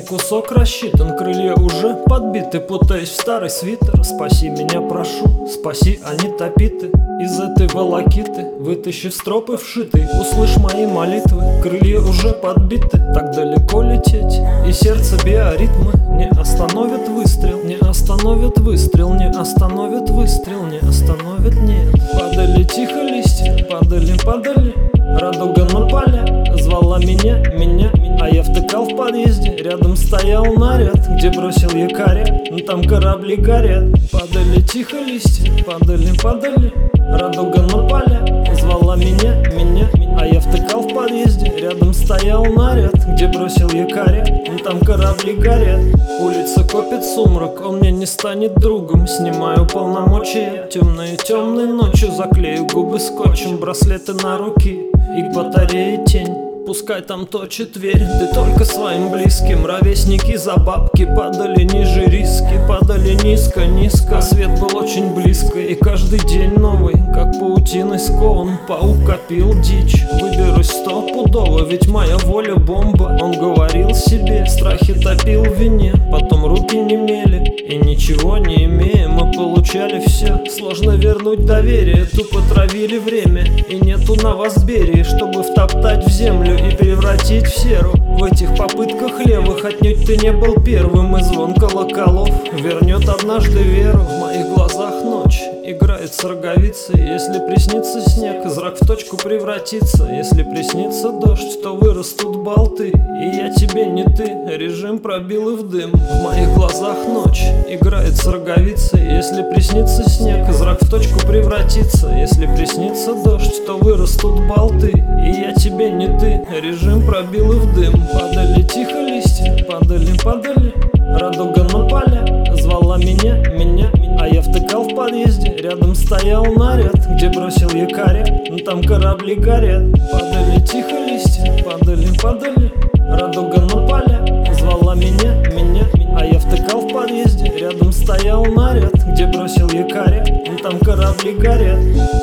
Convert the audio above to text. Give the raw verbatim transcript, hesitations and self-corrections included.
кусок рассчитан, крылья уже подбиты. Путаюсь в старый свитер, спаси меня, прошу, спаси, а не топи ты из этой волокиты. Вытащив стропы вшитый, услышь мои молитвы. Крылья уже подбиты, так далеко лететь, и сердце биоритмы не остановит выстрел, не остановит выстрел, не остановит выстрел, не остановит, нет. Падали тихо листья, падали, падали, радуга на поле звала меня, меня, а я втыкал в подъезде. Рядом стоял наряд, где бросил якоря, но там корабли горят. Падали тихо листья, падали, падали, радуга на поле звала меня, меня, а я втыкал в подъезде. Рядом стоял наряд, где бросил якоря, но там корабли горят. Улица копит сумрак, он мне не станет другом. Снимаю полномочия, темные темные ночью заклею губы скотчем, браслеты на руки и к батарее тень. Пускай там точит верь, ты только своим близким. Ровесники за бабки падали ниже риски, падали низко, низко. Свет был очень близко, и каждый день новый, как паутиной скован. Паук копил дичь, выберусь стопудово, ведь моя воля бомба. Он говорил себе, страхи топил в вине, потом руки немели, и ничего не имея, мы получали все. Сложно вернуть доверие, тупо травили время, и нету на вас берии, чтобы втоптать в землю и превратить в серу. В этих попытках левых отнюдь ты не был первым, и звон колоколов вернет однажды веру. В моих глазах ночь играет с роговицей. Если приснится снег, зрак в точку превратится. Если приснится дождь, то вырастут болты, и я тебе не ты, режим пробил и в дым. В моих глазах ночь играет с роговицей. Если приснится снег, зрак в точку превратится. Если приснится дождь, то вырастут болты, и я тебе не ты, режим пробил и в дым. Падали тихо листья, падали, падали, радуга на поле звала меня, меня, а я втыкал в подъезде. Рядом стоял наряд, где бросил якоря, но там корабли горят. Падали тихо листья, падали, падали, радуга на поле звала меня, меня, а я втыкал в подъезде. Рядом стоял наряд, где бросил якоря, но там корабли горят.